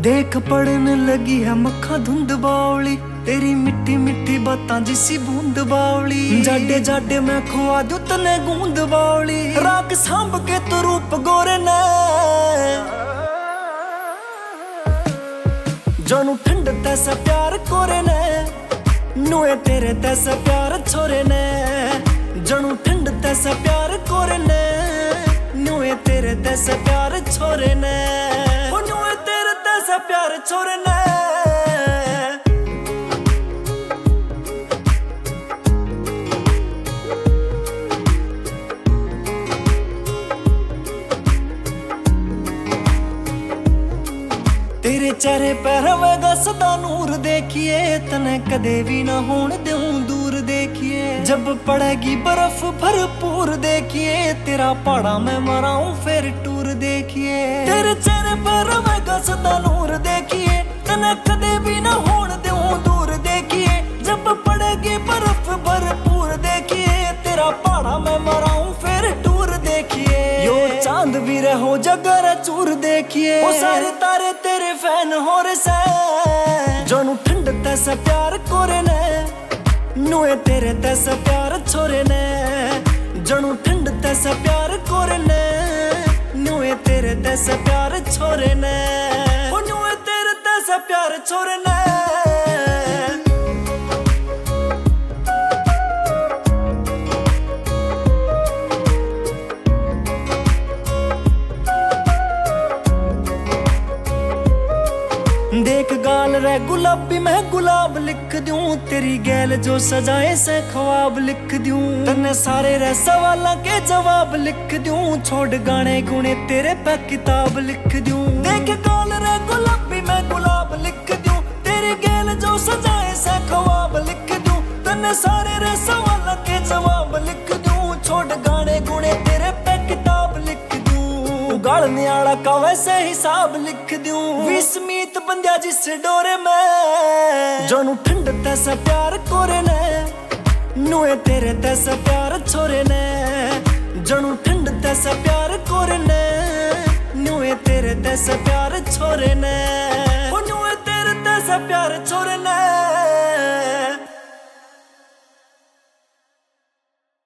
देख पड़ने लगी है मक्खा धुंध बावली, तेरी मिट्टी मिट्टी बातां जिसी बूंद बावली। जाडे जाडे मैं खुआ दूं तने गूंद बावली, राग सांभ के तो रूप गोरे ने जानू ठंड तैसा प्यार कोरे ने, नुए तेरे तैसा प्यार छोरे ने। जानू ठंड तैसा प्यार कोरे ने, नुए तेरे तैसा प्यार छोरे ने, नुए तेरे तैसा प्यार छोरे ने। तेरे चेहरे पे रवेगा सदा नूर, देखिए तने कदे भी ना होने दूं दूर। देखिए जब पड़ेगी बर्फ भरपूर, देखिए तेरा पहाड़ा में मराऊं फिर टूर। देखिए तेरे चेहरे पे रवेगा सदा नूर, देखिए तने कदे भी ना होने दूं दूर। देखिए जब पड़ेगी बर्फ भरपूर, देखिए तेरा पहाड़ा में मराऊं फिर टूर। देखिए यो चांद भी रहो जगर चूर। देखिए वो सारे तारे तेरे फैन हो रे से, जानू ठंड तैसा प्यार कोरे ने, नुए तेरे तैसा प्यार छोरे ने। जानू ठंड तैसा प्यार कोरे ने, नुए तेरे तैसा प्यार छोरे ने, नुए तेरे तैसा प्यार छोरे ने। देख गाल रे गुलाबी मैं गुलाब लिख दूं, तेरी गैल जो सजाए से ख्वाब लिख दूं। तन्ने सारे रे सवालों के जवाब लिख दूं, छोड़ गाने गुने तेरे पे किताब लिख दूं। देख गाल रे गुलाबी मैं गुलाब लिख दूं, तेरी गैल जो सजाए से ख्वाब लिख दूं। तन्ने सारे रे सवालों के जवाब लिख दूं, छोड़ गाने गुने तेरे पे किताब लिख दूं। गालने आला का वैसे हिसाब लिख दूं, विस्मित बंदिया जिस डोरे में। जानू ठंड तैसा प्यार कोरे ने, नुए तेरे तैसा प्यार छोरे ने। जानू ठंड तैसा प्यार कोरे ने, नुए तेरे तैसा प्यार छोरे ने, नुए तेरे तैसा प्यार छोरे ने।